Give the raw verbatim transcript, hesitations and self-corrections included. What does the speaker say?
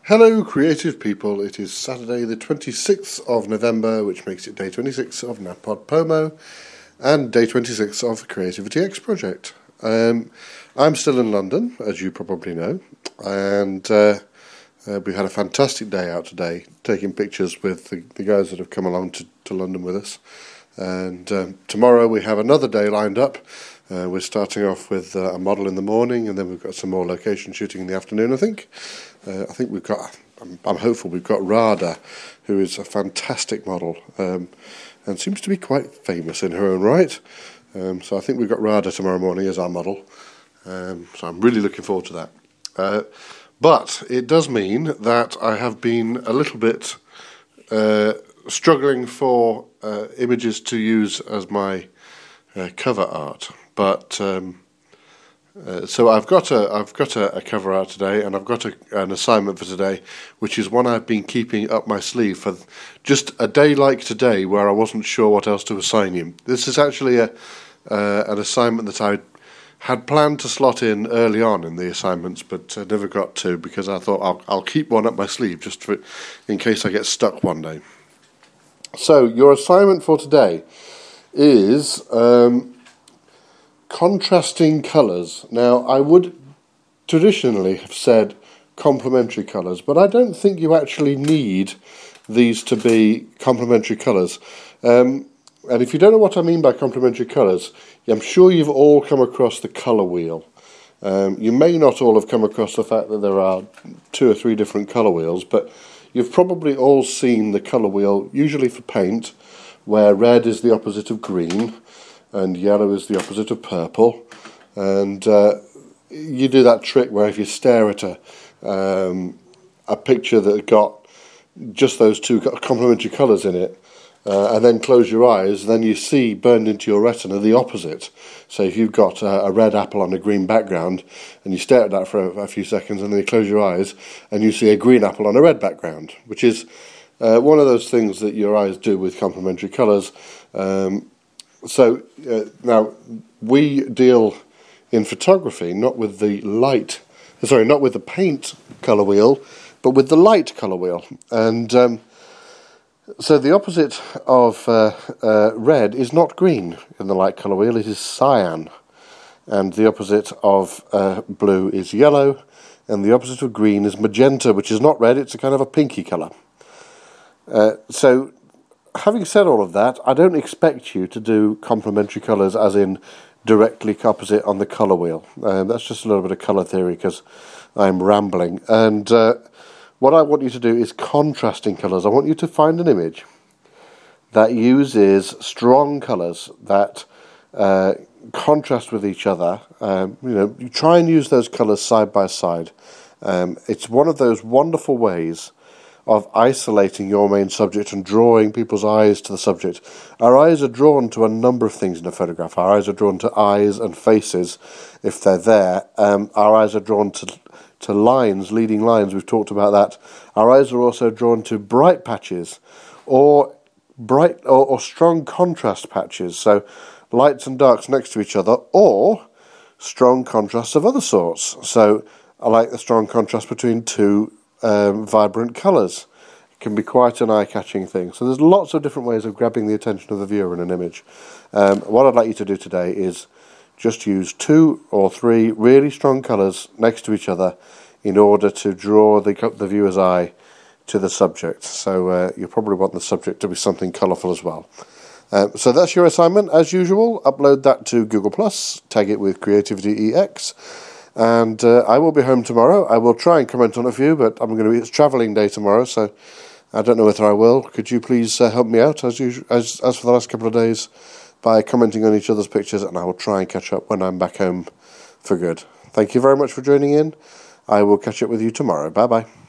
Hello creative people, it is Saturday the twenty-sixth of November, which makes it day twenty-six of NaPodPoMo and day twenty-six of the Creativity X project. Um, I'm still in London, as you probably know, and uh, uh, we had a fantastic day out today, taking pictures with the, the guys that have come along to, to London with us. And um, tomorrow we have another day lined up. Uh, we're starting off with uh, a model in the morning, and then we've got some more location shooting in the afternoon, I think. Uh, I think we've got, I'm, I'm hopeful we've got Rada, who is a fantastic model, um, and seems to be quite famous in her own right. Um, so I think we've got Rada tomorrow morning as our model. Um, so I'm really looking forward to that. Uh, but it does mean that I have been a little bit uh, struggling for uh, images to use as my uh, cover art. But um, uh, so I've got a I've got a, a cover art today, and I've got a, an assignment for today, which is one I've been keeping up my sleeve for just a day like today, where I wasn't sure what else to assign you. This is actually a uh, an assignment that I had planned to slot in early on in the assignments, but uh, never got to, because I thought I'll I'll keep one up my sleeve just for in case I get stuck one day. So your assignment for today is Um, contrasting colours. Now, I would traditionally have said complementary colours, but I don't think you actually need these to be complementary colours. Um, and if you don't know what I mean by complementary colours, I'm sure you've all come across the colour wheel. Um, you may not all have come across the fact that there are two or three different colour wheels, but you've probably all seen the colour wheel, usually for paint, where red is the opposite of green, and yellow is the opposite of purple, and uh, you do that trick where if you stare at a um, a picture that got just those two complementary colours in it, uh, and then close your eyes, then you see burned into your retina the opposite. So if you've got a, a red apple on a green background, and you stare at that for a, a few seconds, and then you close your eyes, and you see a green apple on a red background, which is uh, one of those things that your eyes do with complementary colours. Um, So uh, now we deal in photography not with the light, sorry, not with the paint colour wheel, but with the light colour wheel. And um, so the opposite of uh, uh, red is not green in the light colour wheel; it is cyan. And the opposite of uh, blue is yellow, and the opposite of green is magenta, which is not red; it's a kind of a pinky colour. Uh, so. Having said all of that, I don't expect you to do complementary colours as in directly opposite on the colour wheel. Um, that's just a little bit of colour theory because I'm rambling. And uh, what I want you to do is contrasting colours. I want you to find an image that uses strong colours that uh, contrast with each other. Um, you know, you try and use those colours side by side. Um, it's one of those wonderful ways of isolating your main subject and drawing people's eyes to the subject. Our eyes are drawn to a number of things in a photograph. Our eyes are drawn to eyes and faces, if they're there. Um, our eyes are drawn to to lines, leading lines. We've talked about that. Our eyes are also drawn to bright patches, or bright or, or strong contrast patches. So lights and darks next to each other, or strong contrasts of other sorts. So I like the strong contrast between two Um, vibrant colours. It can be quite an eye-catching thing. So there's lots of different ways of grabbing the attention of the viewer in an image. Um, what I'd like you to do today is just use two or three really strong colours next to each other in order to draw the, the viewer's eye to the subject. So uh, you probably want the subject to be something colourful as well. Um, so that's your assignment. As usual, upload that to Google plus, tag it with Creativity E X. And uh, I will be home tomorrow. I will try and comment on a few, but I'm going to be, it's travelling day tomorrow, so I don't know whether I will. Could you please uh, help me out, as, usual, as as for the last couple of days, by commenting on each other's pictures, and I will try and catch up when I'm back home for good. Thank you very much for joining in. I will catch up with you tomorrow. Bye-bye.